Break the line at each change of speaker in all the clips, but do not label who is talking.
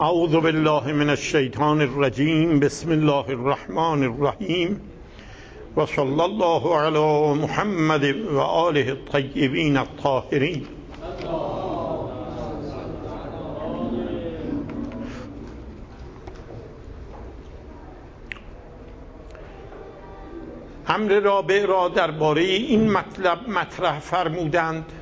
اعوذ بالله من الشیطان الرجیم. بسم الله الرحمن الرحیم و صلی الله علی محمد و آله الطیبین الطاهرین. امر رابع را درباره این مطلب مطرح فرمودند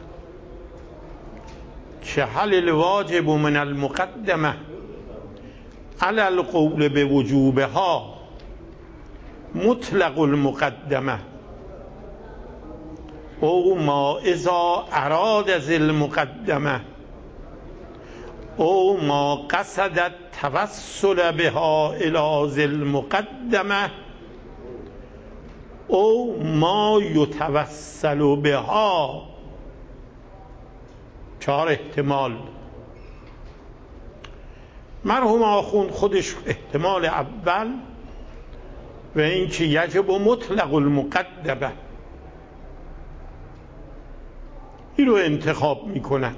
که هل الواجب من المقدمه علی القول بوجوبها مطلق المقدمه او ما اذا اراد ذی المقدمه او ما قصد التوسل بها الی ذی المقدمه او ما یتوسل بها. 4 احتمال. مرحوم آخوند خودش احتمال اول و این که یجب مطلق المقدمه این رو انتخاب می کند.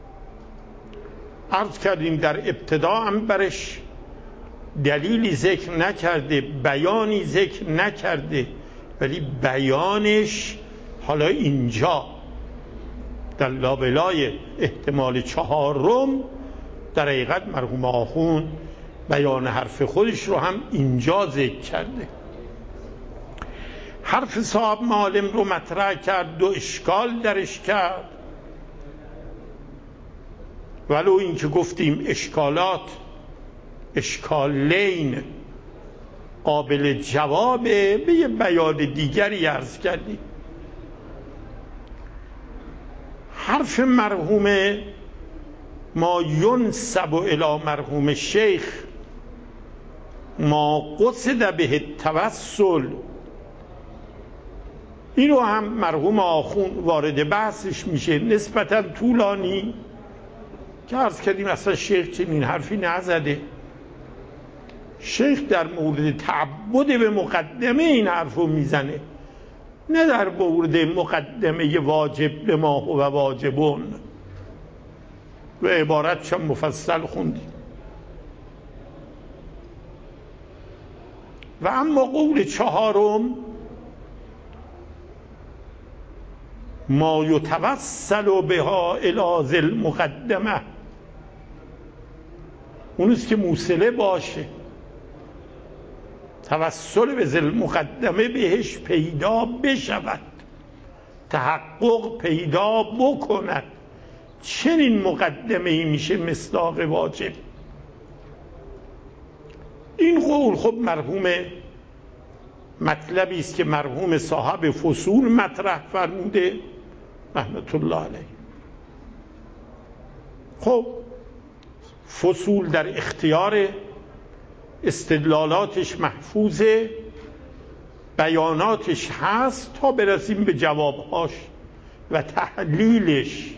عرض کردیم در ابتدا هم برش دلیلی ذکر نکرده، بیانی ذکر نکرده، ولی بیانش حالا اینجا در لابلای احتمال 4 در حقیقت مرحوم آخوند بیان حرف خودش رو هم اینجا ذکر کرده. حرف صاحب معالم رو مطرح کرد، 2 اشکال درش کرد، ولو این که گفتیم اشکالات اشکالین قابل جوابه، به یه بیان دیگری عرض کردیم. حرف مرحوم ما ینسب الی مرحوم شیخ ما قصد به التوسل، اینو هم مرحوم آخوند وارد بحثش میشه، نسبتا طولانی که عرض کردیم اصلا شیخ چنین حرفی نزده. شیخ در مورد تعبد به مقدمه این حرف رو میزنه، نه در مورد مقدمه واجب به ما و واجبون، و عبارتش هم مفصل خوندیم. و اما قول 4 ما یتوسل بها الی ذی المقدمه، اونست که موصله باشه، توسل به ذی المقدمه بهش پیدا بشود، تحقق پیدا بکند. چنین مقدمه ای میشه مصداق واجب. این قول خب مرحوم مطلبی است که مرحوم صاحب فصول مطرح فرموده رحمت الله علیه. خب فصول در اختیار، استدلالاتش محفوظه، بیاناتش هست تا برسیم به جوابهاش و تحلیلش.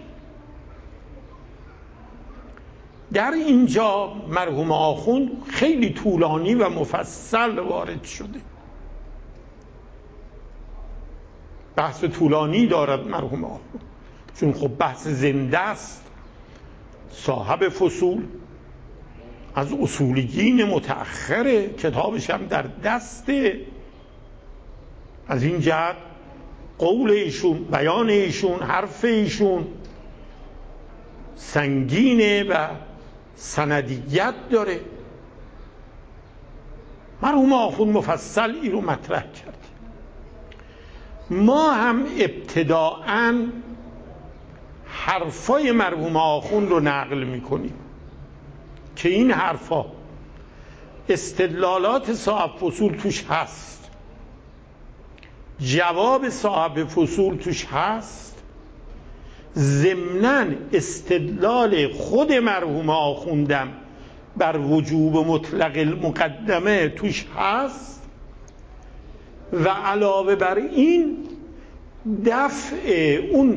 در اینجا مرحوم آخوند خیلی طولانی و مفصل وارد شده، بحث طولانی دارد مرحوم آخوند، چون خب بحث زنده است. صاحب فصول از اصولیین متأخره، کتابش هم در دسته. از این جهت قول ایشون، بیان ایشون، حرف ایشون سنگینه و سندیت داره. مرحوم آخوند مفصل این رو مطرح کرد. ما هم ابتداءً حرفای مرحوم آخوند رو نقل میکنیم که این حرفا استدلالات صاحب فصول توش هست، جواب صاحب فصول توش هست، ضمناً استدلال خود مرحوم آخوندم بر وجوب مطلق المقدمه توش هست، و علاوه بر این دفع اون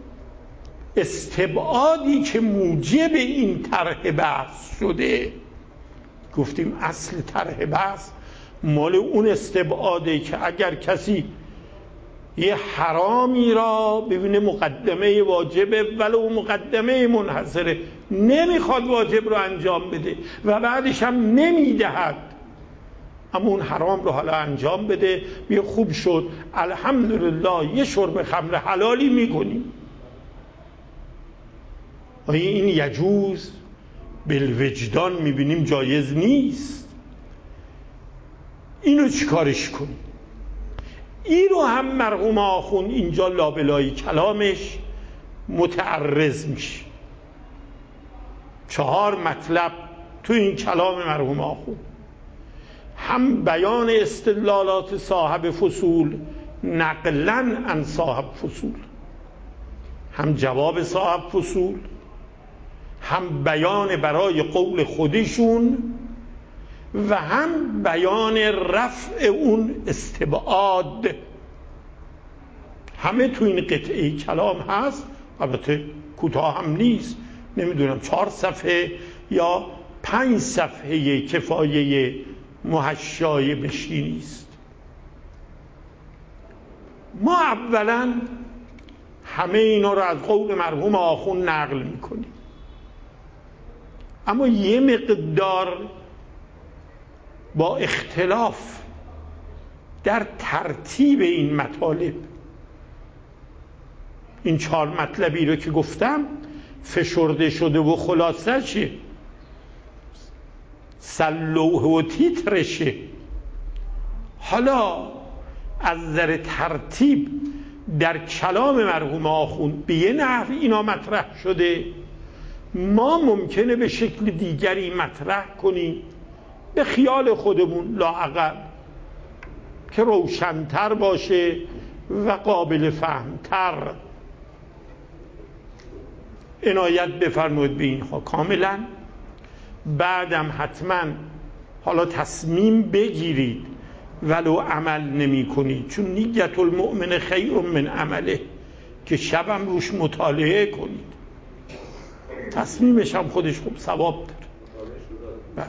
استبعادی که موجب این طرح بحث شده. گفتیم اصل طرح بحث مال اون استبعاده که اگر کسی یه حرامی را ببینه مقدمه واجبه ولو مقدمه منحصره، نمیخواد واجب رو انجام بده و بعدش هم نمیدهد، اما اون حرام رو حالا انجام بده، بیا خوب شد الحمدلله یه شرب خمر حلالی میکنیم. آیا این یجوز؟ بالوجدان میبینیم جایز نیست. اینو چیکارش کنیم؟ این رو هم مرحوم آخوند اینجا لابلای کلامش متعرض میشه. 4 مطلب تو این کلام مرحوم آخوند، هم بیان استدلالات صاحب فصول نقلا عن صاحب فصول، هم جواب صاحب فصول، هم بیان برای قول خودشون و هم بیان رفع اون استبعاد. همه تو این قطعه کلام هست، البته کوتاه هم نیست، نمیدونم 4 صفحه یا 5 صفحه کفایه محشای بشری است. ما اولا همه اینا رو از قول مرحوم آخوند نقل میکنیم، اما یه مقدار با اختلاف در ترتیب این مطالب. این 4 مطلبی رو که گفتم فشرده شده و خلاصشه، سلوه و تیترشه. حالا از نظر ترتیب در کلام مرحوم آخوند به یه نحو اینا مطرح شده، ما ممکنه به شکل دیگری مطرح کنیم به خیال خودمون لااقل که روشن‌تر باشه و قابل فهم‌تر. عنایت بفرمایید به اینها کاملا. بعدم حتما حالا تصمیم بگیرید ولو عمل نمی کنید، چون نیت المؤمن خیر من عمله، که شبم روش مطالعه کنید، تصمیمش هم خودش خوب ثواب داره.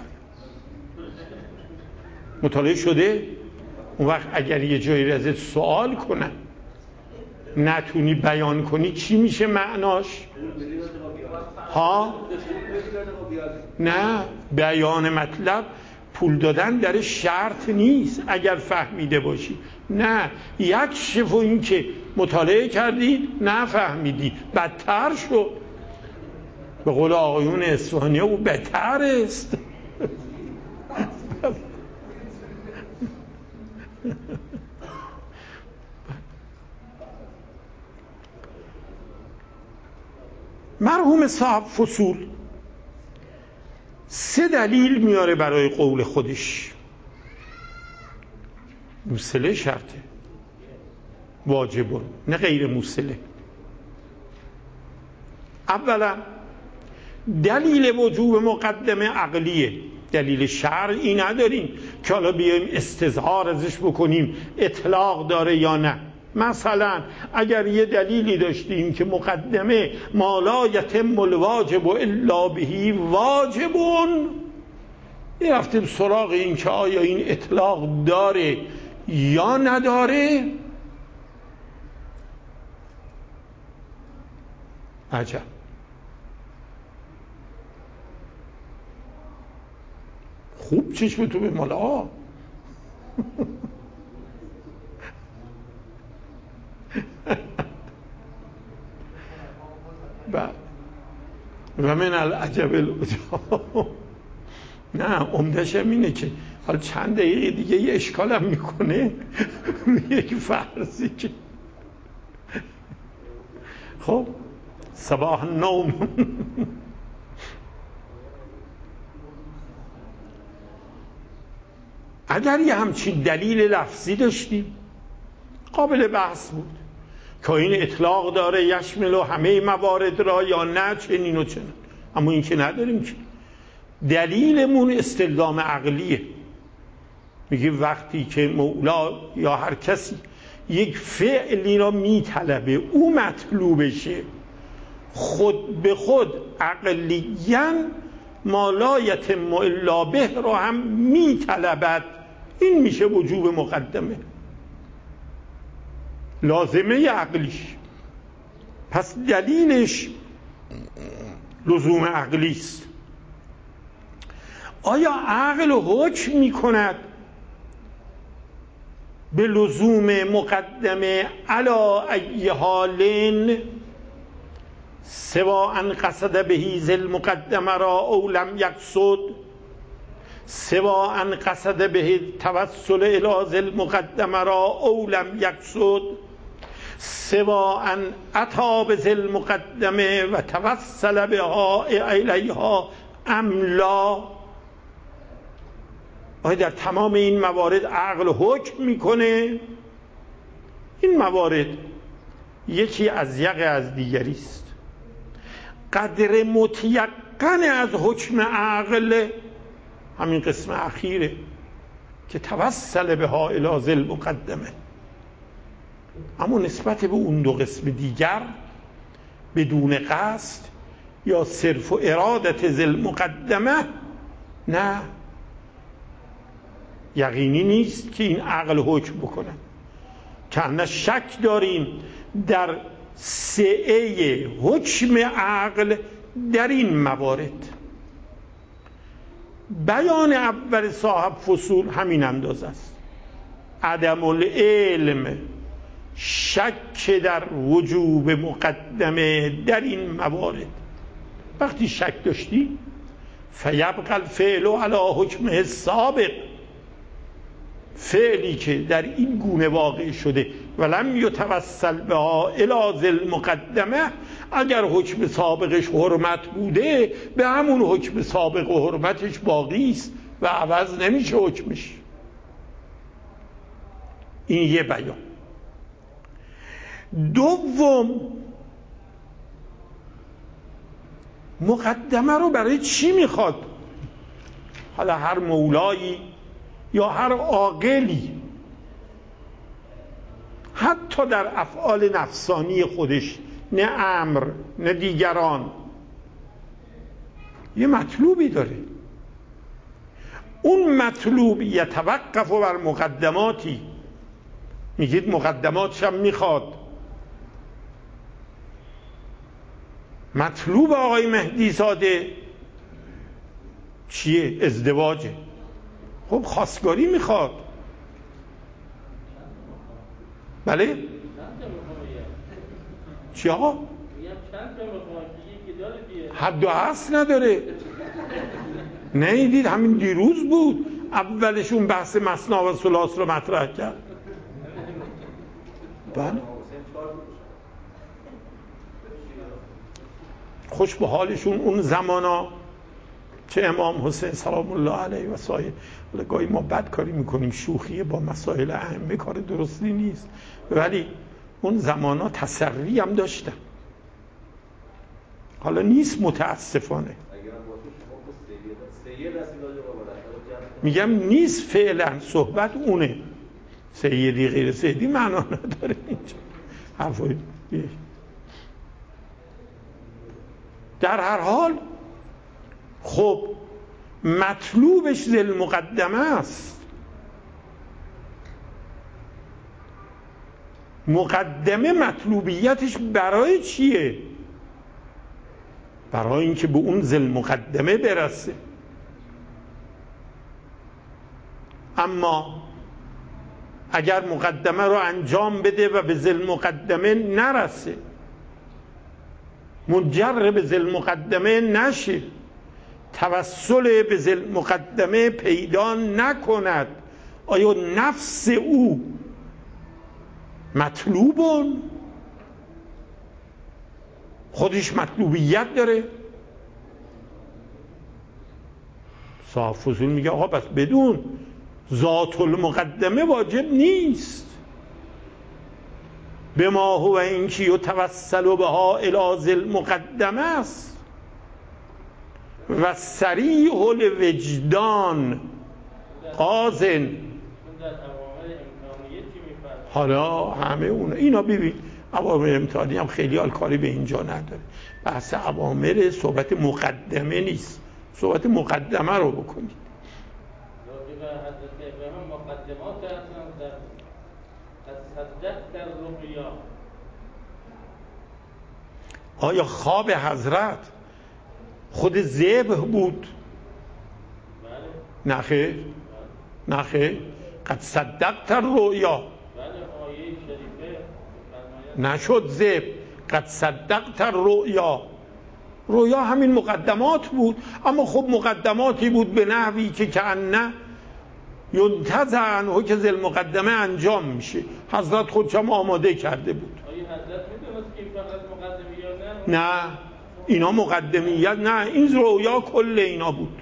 مطالعه شده؟ اون وقت اگر یه جایی ازت سوال کنن نتونی بیان کنی چی میشه معناش؟ ها؟ نه، بیان مطلب پول دادن در شرط نیست اگر فهمیده باشی. نه، یک شفو این که مطالعه کردی نفهمیدی بدتر شد. به قول آقایون اصفهانی او بهتر است. مرحوم صاحب فصول 3 دلیل میاره برای قول خودش. موصله شرطه، واجبه نه غیر موصله. اولا دلیل وجوب مقدمه عقلیه، دلیل شرعی نداریم که حالا بیایم استظهار ازش بکنیم اطلاق داره یا نه. مثلا اگر یه دلیلی داشتیم که مقدمه ما لا یتم الواجب الا به واجبون، رفتیم سراغ این که آیا این اطلاق داره یا نداره. عجب. خوب چشم تو به مالا. و من العجب العجاب. نه، عمدش هم اینه که حالا چند دقیقه دیگه یه اشکالم میکنه یک فرضی که خب صباح نوم. اگر یه همچین دلیل لفظی داشتیم قابل بحث بود که این اطلاق داره یشمل و همه موارد را یا نه چنین و چنین، اما این که نداریم که دلیلمون استلزام عقلیه. میگه وقتی که مولا یا هر کسی یک فعلی را میطلبه او مطلوبشه، خود به خود عقلیاً ما لا یتم الا به را هم میطلبد، این میشه وجوب مقدمه. لازمه عقلیش. پس دلیلش لزوم عقلی است. آیا عقل حکم می کند به لزوم مقدمه علی ای حال سوا ان قصد بهی ذل مقدمه را او لم یقصد، سوا ان قصد به توسل الی ذل مقدمه را او لم یقصد، سوا ان اتی بذل مقدمه و توسل بها الیها ام لا. آیا در تمام این موارد عقل حکم میکنه؟ این موارد یکی از یقه از دیگری است. قدر متیقن از حکم عقل همین قسم اخیره که توسل بها الی ذل مقدمه، اما نسبت به اون دو قسم دیگر بدون قصد یا صرف و ارادت ذل مقدمه نه، یقینی نیست که این عقل حکم بکنه. که شک داریم در سعه حکم عقل در این موارد. بیان اول صاحب فصول همین اندازه است. عدم العلم، شک در وجوب مقدمه در این موارد. وقتی شک داشتی فیبقى الفعل علی حکمه السابق، فعلی که در این گونه واقع شده ولم یتوسل بها الی ذل مقدمه، اگر حکم سابقش حرمت بوده به همون حکم سابق و حرمتش باقی است و عوض نمیشه حکمش. این یه بیان. دوم، مقدمه رو برای چی میخواد؟ حالا هر مولایی یا هر عاقلی حتی در افعال نفسانی خودش، نه امر نه دیگران، یه مطلوبی داره. اون مطلوب یتوقف بر مقدماتی. میگید مقدماتش هم میخواد. مطلوب آقای مهدی زاده چیه؟ ازدواجه. خب خواستگاری میخواد. بله؟ چی آقا؟ حد و حصر نداره. نیدید همین دیروز بود اولشون بحث مثنا و ثلاث رو مطرح کرد. بله خوش به حالشون اون زمانا، چه امام حسین سلام الله علیه و سایر. گاهی ما بد کاری میکنیم، شوخی با مسائل اهمه کار درستی نیست، ولی اون زمانا تسری هم داشتن. حالا نیست متاسفانه، میگم نیست فعلا، صحبت اونه. سیدی غیر سیدی معنا نداره اینجا حرفای. در هر حال خب مطلوبش ذل مقدمه است. مقدمه مطلوبیتش برای چیه؟ برای اینکه به اون ذل مقدمه برسه. اما اگر مقدمه رو انجام بده و به ذل مقدمه نرسه، منجر به ذل مقدمه نشه، توسل به ذل مقدمه پیدا نکند، آیا نفس او مطلوبون؟ خودش مطلوبیت داره؟ صاحب فضول میگه آقا بس بدون ذات المقدمه واجب نیست. به ما هو این که یتوسل بها الی ذل مقدمه است و صریح الوجدان قاضن. حالا همه اینا ببین، عوامر امتحانی هم خیلی کاری به اینجا نداره. بحث عوامر صحبت مقدمه نیست، صحبت مقدمه رو بکنید. آیا خواب حضرت خود ذبح بود؟ نه خیر، نه خیر. قد صدقت الرؤیا نشد ذبح، قد صدقت الرؤیا. رؤیا همین مقدمات بود، اما خب مقدماتی بود به نحوی که کأنه ینتزع عنه که ذی المقدمه انجام میشه. حضرت خودشم آماده کرده بود.
حضرت میدونست که فقط مقدمی یا
نه اینا مقدمیت نه، این رؤیا کل اینا بود،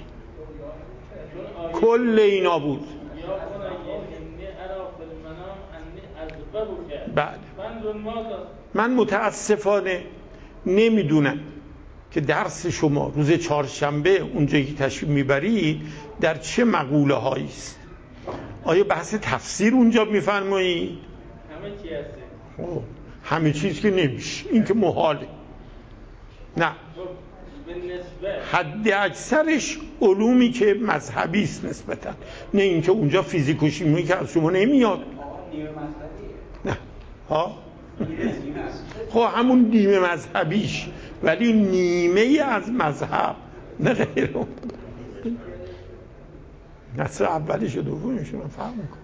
کل اینا بود. بله. من متاسفانه نمیدونم که درس شما روز چهارشنبه اونجایی که تشریف میبرید در چه مقوله هایی است. آیا بحث تفسیر اونجا میفرمایید؟
همه چی هسته.
همه چیز که نمیشه، این که محاله. نه، حد اکثرش علومی که مذهبی است نسبتا، نه اینکه اونجا فیزیک و شیمی که از شما نمیاد. نه ها، خب همون نیمه مذهبیش، ولی نیمه از مذهب نه غیره. نصر اولش و دومش رو فهم میکنم.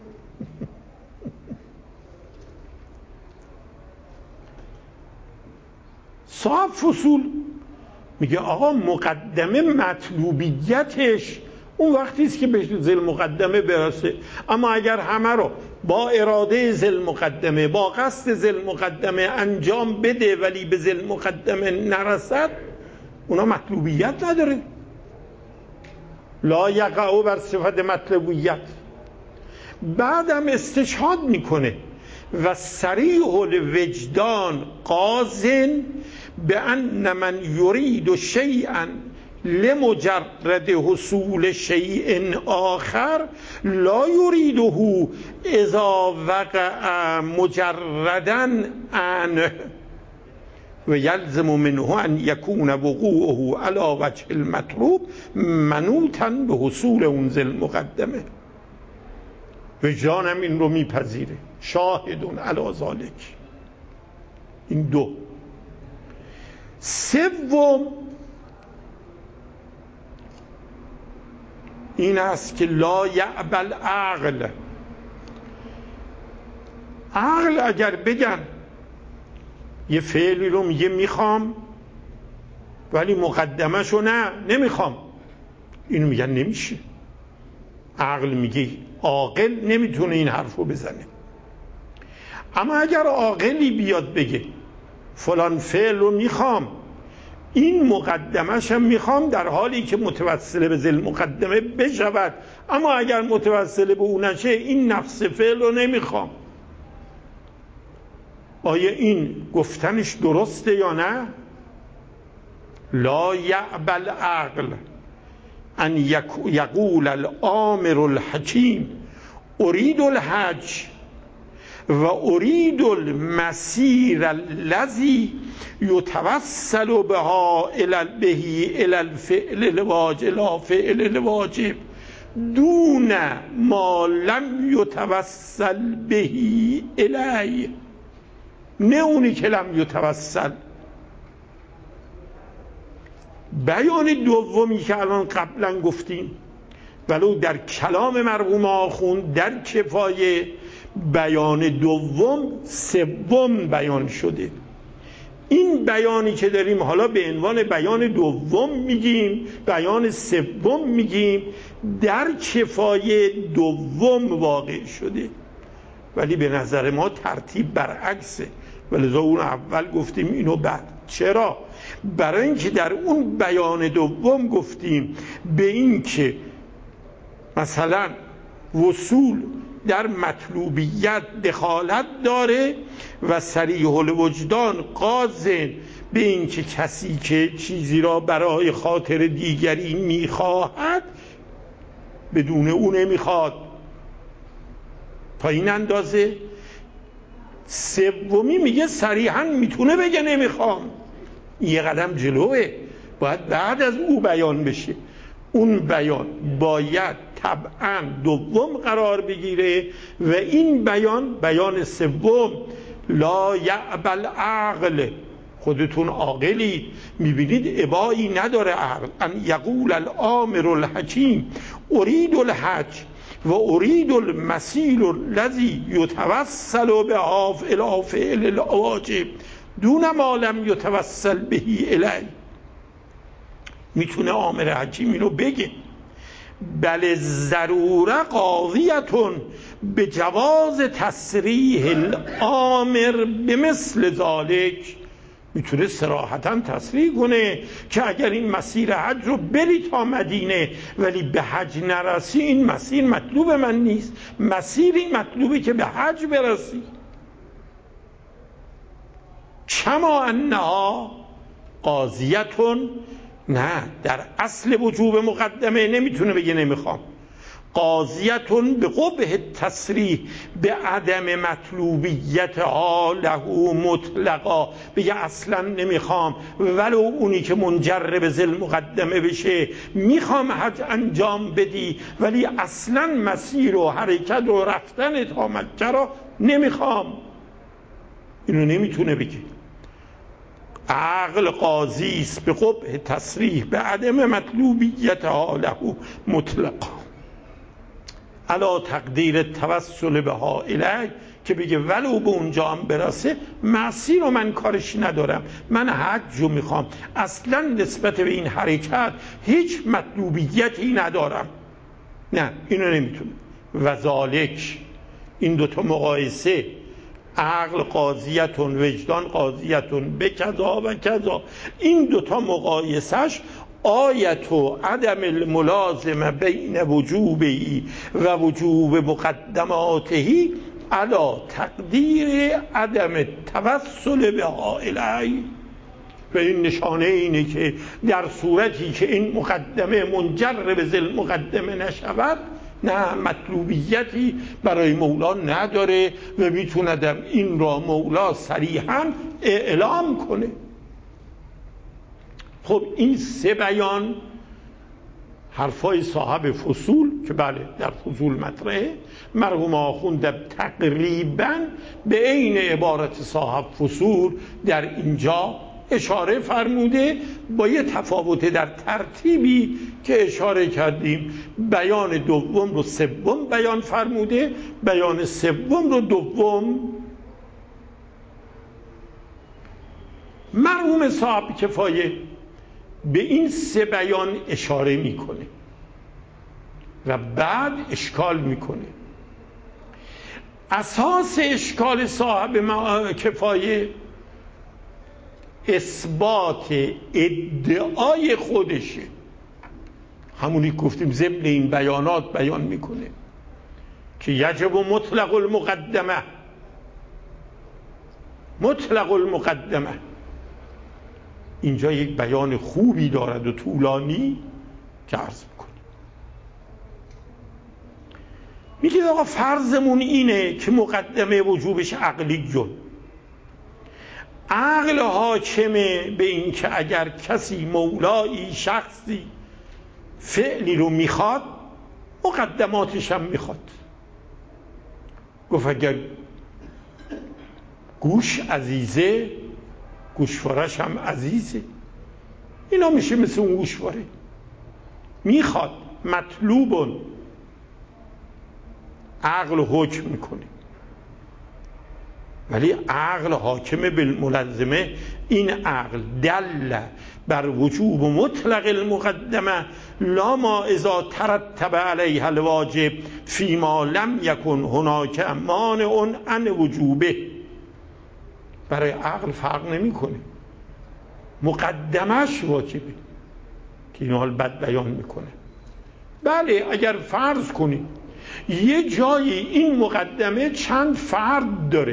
صاحب فصول میگه آقا مقدمه مطلوبیتش اون وقتی است که به ذیل مقدمه برسه، اما اگر همه رو با اراده ذیل مقدمه با قصد ذیل مقدمه انجام بده ولی به ذیل مقدمه نرسد، اونا مطلوبیت نداره. لا یقع بر صفت مطلوبیت. بعدم استشهاد میکنه و صریح الوجدان قاضٍ بأن من یرید شیئا لمجرد حصول شیء آخر لا یریده اذا وقع مجردا عنه و یلزم منه ان یکون وقوعه علی وجه المطلوب منوطا به حصول اون ذیل مقدمه. وجدانم این رو میپذیره، شاهدون علی ذالک. این دو. سوم این است که لا یعبل عقل. عقل اگر بگن یه فعلی رو میگه میخوام ولی مقدمه‌شو نمیخوام، اینو میگن نمیشه. عقل میگه، عاقل نمیتونه این حرفو بزنه. اما اگر عاقلی بیاد بگه فلان فعل رو میخوام، این مقدمه‌ش هم میخوام در حالی که متوسل به ذیل مقدمه بشود، اما اگر متوسل به اون نشه این نفس فعل رو نمیخوام، آیا این گفتنش درسته یا نه؟ لا یعبل عقل ان یقول الآمر الحکیم ارید الحج و ارید المسیر الذی یتوسل بها الی الفعل الواجب دون ما لم یتوسل به الی، نه اونی که لم یتوسل. بیان دومی که الان قبلا گفتیم ولو در کلام مرحوم آخوند در کفایه، بیان دوم سوم بیان شده. این بیانی که داریم حالا به عنوان بیان دوم میگیم، بیان سوم میگیم، در کفایه دوم واقع شده، ولی به نظر ما ترتیب برعکسه، ولذا اون اول گفتیم اینو بعد. چرا؟ برای اینکه در اون بیان دوم گفتیم به این که مثلا وصول در مطلوبیت دخالت داره و صریح الوجدان قاضٍ به این که کسی که چیزی را برای خاطر دیگری میخواهد بدون او نمیخواد. تا این اندازه. سومی میگه صریحاً میتونه بگه نمیخوام، یه قدم جلوه، باید بعد از او بیان بشه. اون بیان باید طبعا دوم قرار بگیره و این بیان سوم لا یعبل عقل، خودتون عاقلید، میبینید ابایی نداره عقل، ان یقول الامر الحکیم ارید الحج و ارید المسیل الذی یتوسل بها الی فعل الواجب دون ما لم یتوسل به الی. میتونه امر حکیم اینو بگه بل ضروره قاضیتون به جواز تصریح الامر به مثل ذالک، میتونه صراحتا تصریح کنه که اگر این مسیر حج رو بری تا مدینه ولی به حج نرسی، این مسیر مطلوب من نیست، مسیری مطلوبه که به حج برسی. کما انها قاضیتون، نه در اصل وجوب مقدمه نمیتونه بگه نمیخوام، قاضیتون به قبح تصریح به عدم مطلوبیتها له مطلقا، بگه اصلا نمیخوام ولو اونی که منجر به ذل مقدمه بشه میخوام حج انجام بدی ولی اصلا مسیر و حرکت و رفتن تا مکه را نمیخوام، اینو نمیتونه بگه. عقل قاضی است به قبح تصریح به عدم مطلوبیتها له مطلقا علا تقدیر توسل بها الی، که بگه ولو به اونجا هم برسه مسیر رو من کارش ندارم، من حج رو میخوام، اصلا نسبت به این حرکت هیچ مطلوبیتی ندارم، نه اینو نمیتونه. و ذالک، این دوتا مقایسه، عقل قاضیتون وجدان قاضیتون به کذا و کذا، این دوتا مقایسش آیت و عدم الملازمه بین وجوبی و وجوب مقدماته علا تقدیر عدم توسل بها الی. و این نشانه اینه که در صورتی که این مقدمه منجر به ذل مقدمه نشود، نه مطلوبیتی برای مولا نداره و میتوندم این را مولا صریحا اعلام کنه. خب این سه بیان حرفای صاحب فصول که بله در فصول مطرحه، مرحوم آخوند تقریبا به عین عبارت صاحب فصول در اینجا اشاره فرموده، با یه تفاوت در ترتیبی که اشاره کردیم. بیان دوم رو سوم بیان فرموده، بیان سوم رو دوم. مرحوم صاحب کفایه به این سه بیان اشاره میکنه و بعد اشکال میکنه. اساس اشکال صاحب کفایه اثبات ادعای خودشه، همونی گفتیم ضمن این بیانات بیان میکنه که یجب مطلق المقدمه، مطلق المقدمه. اینجا یک بیان خوبی دارد و طولانی که عرض میکنه. میگه آقا فرضمون اینه که مقدمه وجوبش عقلی جون، عقل حاکمه به این که اگر کسی مولایی شخصی فعلی رو میخواد مقدماتش هم میخواد. گفت اگر گوش عزیزه گوشوارش هم عزیزه، اینا میشه مثل اون گوشواره، میخواد مطلوبون، عقل حکم میکنه. ولی عقل حاکم بالملزمه، این عقل دل بر وجوب مطلق المقدمه لا ما اذا ترتب علیها الواجب فیما لم یکن هناک مانع عن وجوبه. برای عقل فرق نمیکنه، مقدمش واجبه که این حال بد بیان میکنه. بله اگر فرض کنید یه جایی این مقدمه چند فرد داره،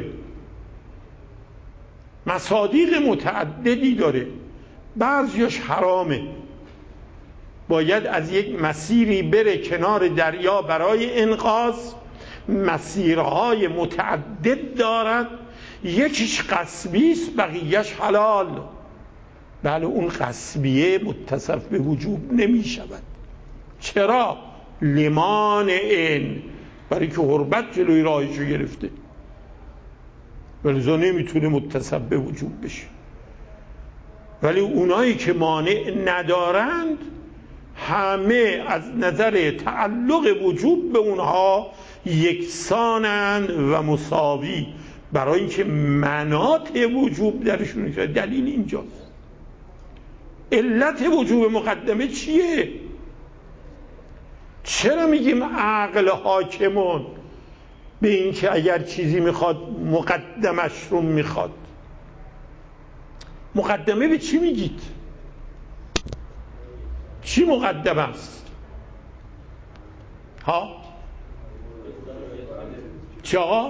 مصادیق متعددی داره، بعضیش حرامه، باید از یک مسیری بره کنار دریا برای انقاذ، مسیرهای متعدد دارد، یکیش غصبی است بقیهش حلال. بله اون غصبیه متصف به وجوب نمی شود. چرا؟ لمان این، برای که حرمت جلوی راهشو گرفته، ولذا نمیتونه متصب به وجوب بشه. ولی اونایی که مانع ندارند همه از نظر تعلق وجوب به اونها یکسانند و مساوی، برای اینکه مناط وجوب درشون شده. دلیل اینجاست. علت وجوب مقدمه چیه؟ چرا میگیم عقل حاکمون به این که اگر چیزی میخواد مقدمش رو میخواد؟ مقدمه به چی میگید؟ چی مقدمه است؟ ها؟ چه ها؟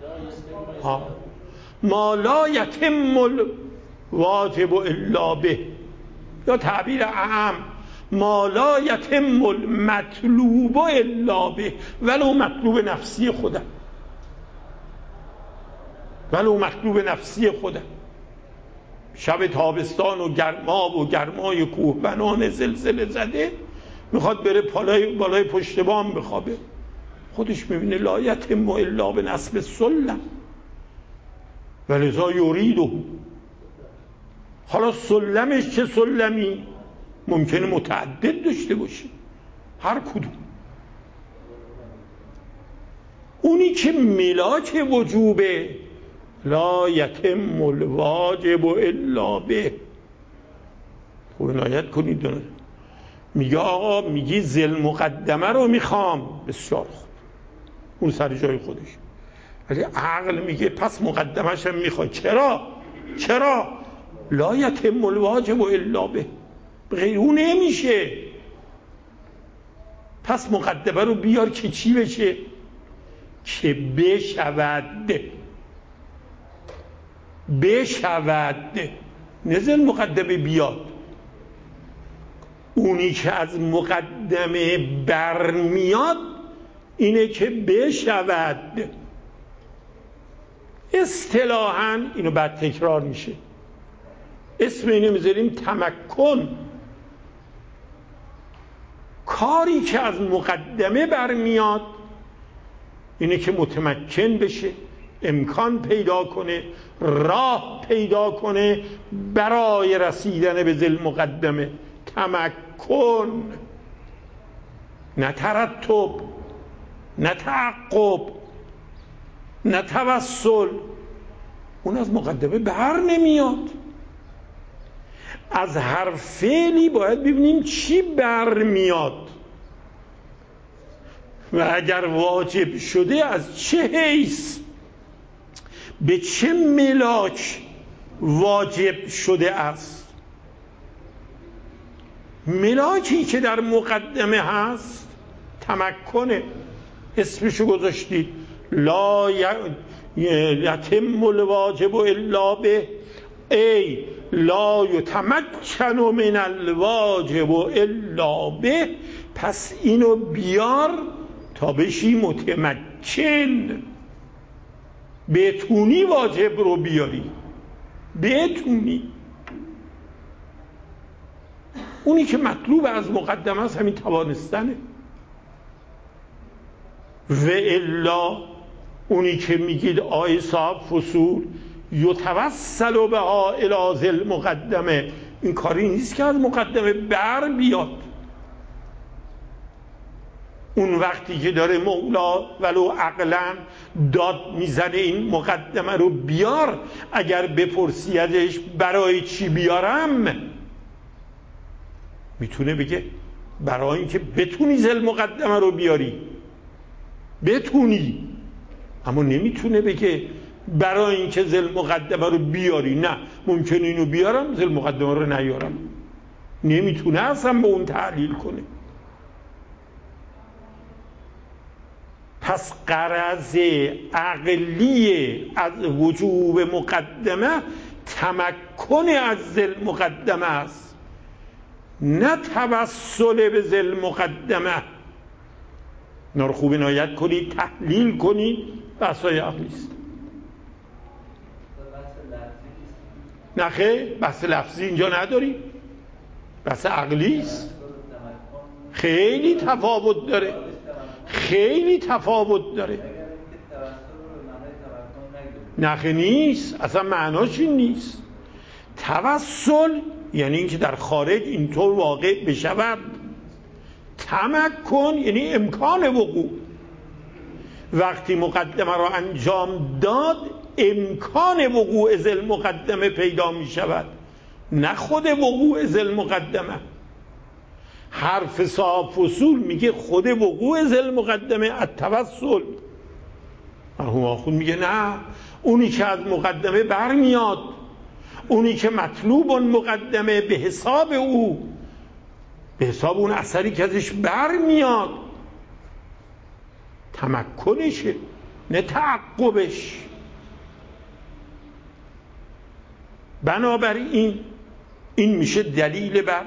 ما لا یتم الواجب الا به، یا تعبیر اعم ما لا یتم المطلوب الا به، ولو مطلوب نفسی خودم، ولو مطلوب نفسی خودم. شب تابستان و گرما و گرمای کوهبنان زلزله زده میخواد بره بالای پشت بام بخوابه، خودش میبینه لا یتم الا به نصب سلم ولذا یریده. حالا سلمش چه سلمی؟ ممکنه متعدد داشته باشه، هر کدوم. اونی که ملاک وجوبه لا یتم الواجب الا به. خوب عنایت کنید دونه. میگه آقا میگی ذل مقدمه رو میخوام، بسیار خوب، اون سر جای خودش، ولی عقل میگه پس مقدمش هم میخواد. چرا؟ لا یتم الواجب الا به، غیر اون نمیشه. پس مقدمه رو بیار که چی بشه؟ که بشود، نزل مقدمه بیاد. اونی که از مقدمه برمیاد اینه که بشود. اصطلاحاً اینو بعد تکرار میشه، اسم اینو میذاریم تمکن. کاری که از مقدمه برمیاد اینه که متمکن بشه، امکان پیدا کنه، راه پیدا کنه برای رسیدن به ذل مقدمه. تمکن، نه ترتب، نه تعقب، نه توسل. اون از مقدمه بر نمیاد. از هر فعلی باید ببینیم چی برمیاد و اگر واجب شده از چه حیث، به چه ملاک واجب شده است. ملاکی که در مقدمه هست تمکنه، اسمشو گذاشتید لا یتم الواجب الا به، ای لا یتمکن من الواجب الا به. پس اینو بیار تا بشی متمکن، بتونی واجب رو بیاری، بتونی. اونی که مطلوب از مقدمه است همین توانستنه. و الا اونی که میگید آی صاحب فصول یتوسل بها الی ذل مقدمه، این کاری نیست که از مقدمه بر بیاد. اون وقتی که داره مولا ولو عقلا داد میزنه این مقدمه رو بیار، اگر بپرسی ازش برای چی بیارم، میتونه بگه برای اینکه بتونی ذل مقدمه رو بیاری، بتونی. اما نمیتونه بگه برای اینکه ذل مقدمه رو بیاری، نه ممکنه اینو بیارم ذل مقدمه رو نیارم. نمیتونه اصلا به اون تعلیل کنه. پس غرض عقلی از وجوب مقدمه تمکن از ذل مقدمه است، نه توسل به ذل مقدمه. اینا رو خوب عنایت کنید، تحلیل کنید. بحثای عقلی است. نه خیر، بحث لفظی اینجا نداریم، بحث عقلی است. خیلی تفاوت داره، خیلی تفاوت داره. نخی نیست، اصلا معناش این نیست. توسل یعنی اینکه در خارج اینطور واقع بشود. تمکن یعنی امکان وقوع. وقتی مقدمه را انجام داد امکان وقوع ذی المقدمه پیدا می شود، نه خود وقوع ذی المقدمه. حرف صاحب فصول میگه خود وقوع ذی المقدمه التوسل. مرحوم آخوند میگه نه، اونی که از مقدمه برمیاد، اونی که مطلوب مقدمه به حساب او، به حساب اون اثری که ازش برمیاد، تمکنشه نه تعقبش. بنابراین این میشه دلیل بر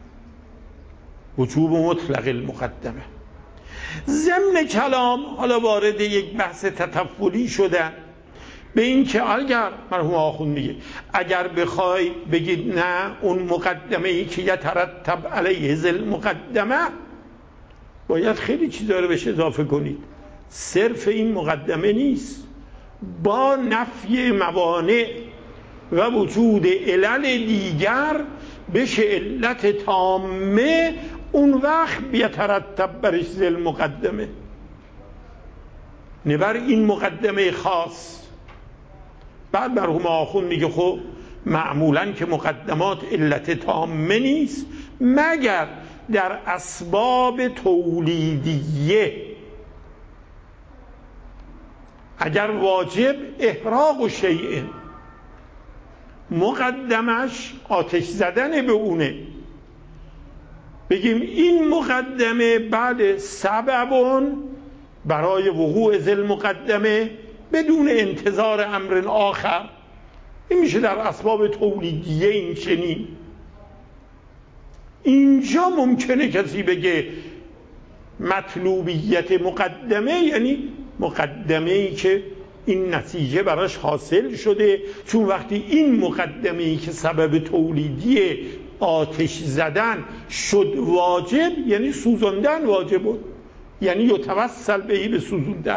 وجوب مطلق المقدمه. ضمن کلام حالا وارد یک بحث تطفلی شدن به این که اگر مرحوم آخوند میگه اگر بخوای بگید نه اون مقدمه ای که یترتب علیه ذی المقدمه باید خیلی چیزا رو بهش اضافه کنید، صرف این مقدمه نیست، با نفی موانع و وجود علل دیگر بشه علت تامه، اون وقت بیترتب برش ذی المقدمه، نه بر این مقدمه خاص. بعد مرحوم آخوند میگه خب معمولا که مقدمات علت تامه نیست مگر در اسباب تولیدیه. اگر واجب احراق و شیء، مقدمش آتش زدن به اونه، بگیم این مقدمه بعد سببون برای وقوع ذی المقدمه بدون انتظار امر آخر، این میشه در اسباب تولیدیه. این چنین اینجا ممکنه کسی بگه مطلوبیت مقدمه یعنی مقدمه ای که این نتیجه براش حاصل شده، چون وقتی این مقدمه ای که سبب تولیدی آتش زدن شد واجب، یعنی سوزاندن واجب بود، یعنی یتوسل بهی به سوزوندن.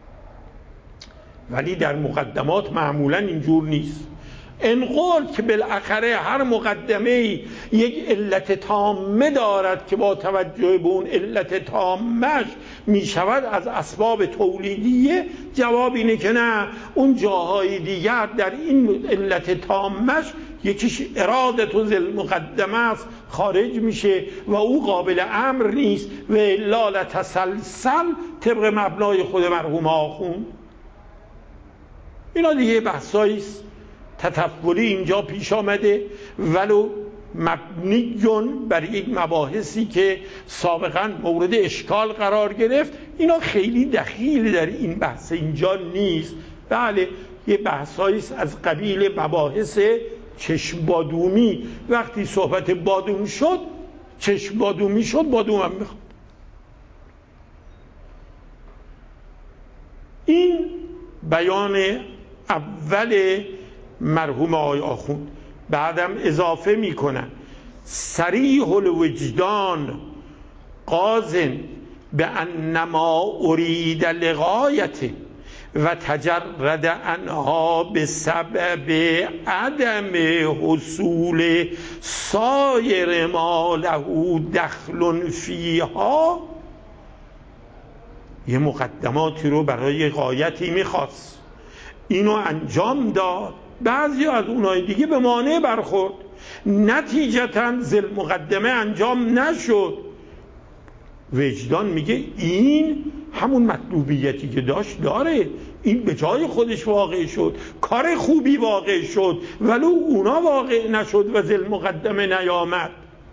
ولی در مقدمات معمولا اینجور نیست. انقل که بالاخره هر مقدمه یک علت تامه دارد که با توجه به اون علت تامش می شود از اسباب تولیدیه، جواب اینه که نه، اون جاهای دیگر در این علت تامش یکیش ارادت و ذی المقدمه است، خارج میشه و او قابل امر نیست و الا لتسلسل طبق مبنای خود مرحوم آخوند. اینا دیگه بحثاییست تطفلی اینجا پیش آمده، ولو مبنیون بر یک مباحثی که سابقا مورد اشکال قرار گرفت. اینا خیلی دخیل در این بحث اینجا نیست. بله یه بحثاییست از قبیل مباحث چشم بادومی. وقتی صحبت بادوم شد چشم بادومی شد، بادوم هم میخواد. این بیان اول مرحوم آقای آخوند. بعدم اضافه میکنن صریح الوجدان قاضٍ به انما ارید لغایته و تجرد عنها به سبب عدم حصول سایر ما له دخل فیها. یه مقدماتی رو برای غایتی میخواست، اینو انجام داد، بعضی از اونهای دیگه به مانع برخورد، نتیجتاً ذی المقدمه انجام نشد. وجدان میگه این همون مطلوبیتی که داشت داره، این به جای خودش واقع شد، کار خوبی واقع شد، ولو اونا واقع نشد و ذی المقدمه نیامد.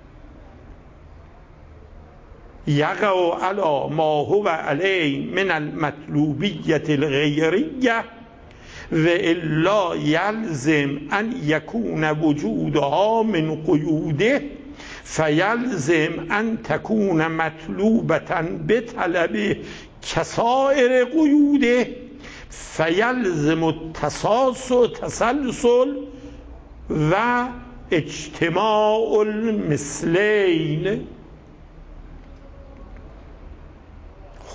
یقع علی ما هو علی من المطلوبیت الغیریه و الا یلزم ان یکون وجودها من قیوده فیلزم ان تکون مطلوبتا بطلب کسائر قیوده فیلزم التسلسل و اجتماع المثلین.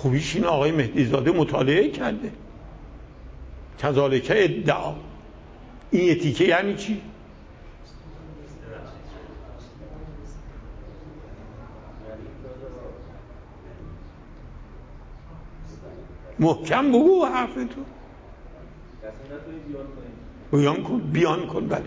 خوبیش این آقای مهدی زاده مطالعه کرده. کذالک ادعا. این یه تیکه یعنی چی؟ محکم بگو حرف تو. بیان کن. بله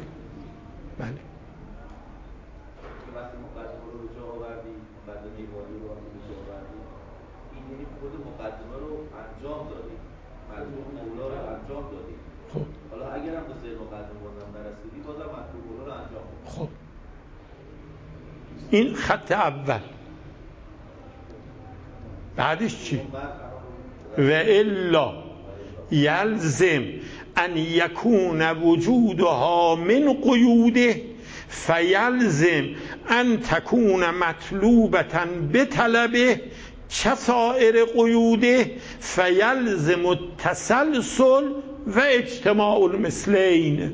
خود مقدمه رو انجام دادیم، مطلوب مولا رو انجام دادیم. خب حالا اگر هم به سر مقدمه بازم نرسیدی بازم مطلوب مولا رو انجام دادیم.
خب این خط اول. بعدش چی؟ و الا یلزم ان یکون وجودها من قیوده فیلزم ان تکون مطلوبتا بطلبه چسائر قیوده فیلزم التسلسل و اجتماع المثلین.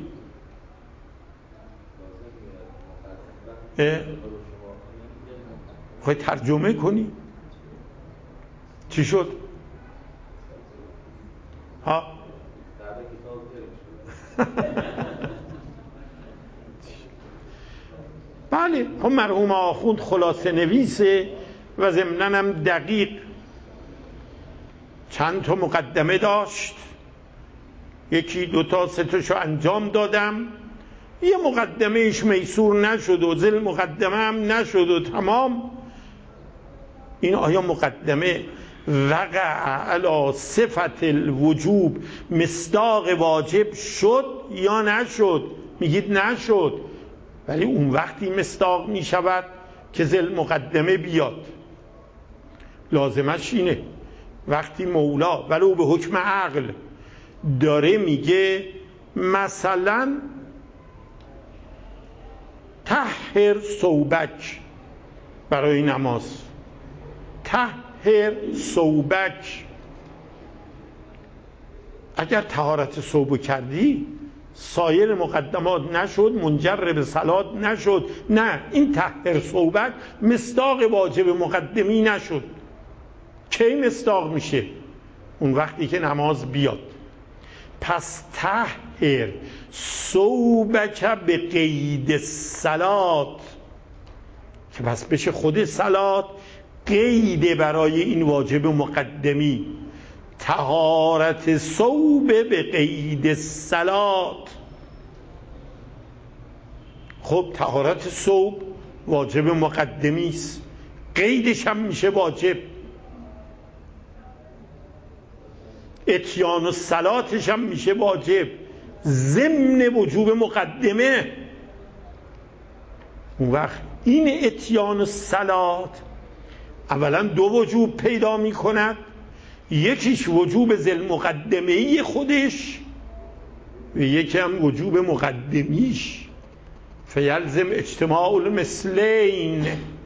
خواهی ترجمه کنی؟ چی شد؟ ها؟ بله، هم مرحوم آخوند خلاصه نویسه و ضمناً هم دقیق چند تا مقدمه داشت، یکی دوتا سه تاشو انجام دادم، یه مقدمه ایش میسور نشد و زل مقدمه هم نشد و تمام. این آیا مقدمه وقع علی صفت الوجوب مصداق واجب شد یا نشد؟ میگید نشد، ولی اون وقتی مصداق میشود که زل مقدمه بیاد. لازمش اینه وقتی مولا ولو به حکم عقل داره میگه مثلا طهر ثوبک برای نماز، طهر ثوبک، اگر طهارت ثوب کردی سایر مقدمات نشد، منجر به صلات نشد. نه، این طهر ثوبک مصداق واجب مقدمی نشد. کی مصداق میشه؟ اون وقتی که نماز بیاد. پس طهر ثوبک به قید صلات، که پس بشه خود صلات قید برای این واجب مقدمی. طهارت ثوب به قید صلات. خب طهارت ثوب واجب مقدمی است، قیدش هم میشه واجب. اتیان و صلاتش هم میشه واجب ضمن وجوب مقدمه. اون وقت این اتیان و صلات اولا دو وجوب پیدا میکند، یکیش وجوب ذل مقدمه‌ای خودش و یکی هم وجوب مقدمیش. فیلزم اجتماع المثلین.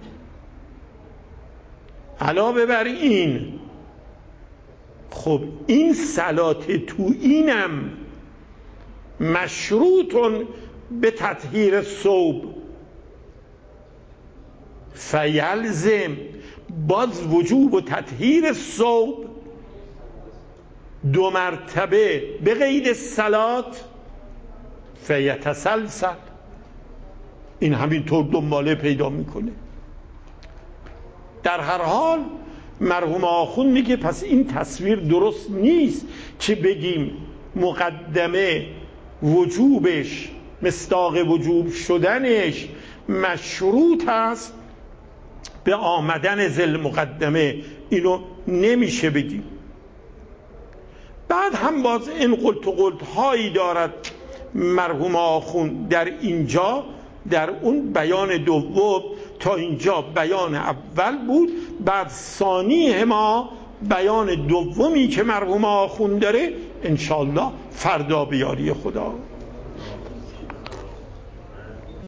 علاوه بر این، خب این صلات تو اینم مشروطن به تطهیر ثوب، فیلزم باز وجوب و تطهیر ثوب دو مرتبه به قید صلات فیتسلسل. این همینطور دنباله پیدا میکنه. در هر حال مرحوم آخوند میگه پس این تصویر درست نیست که بگیم مقدمه وجوبش مصداق وجوب شدنش مشروط است به آمدن ذل مقدمه. اینو نمیشه بگیم. بعد هم باز این قلت هایی دارد مرحوم آخوند در اینجا، در اون بیان دوم تا اینجا بیان اول بود، بعد ثانی ما بیان دومی که مرحوم آخوند داره انشالله فردا بیاری خدا.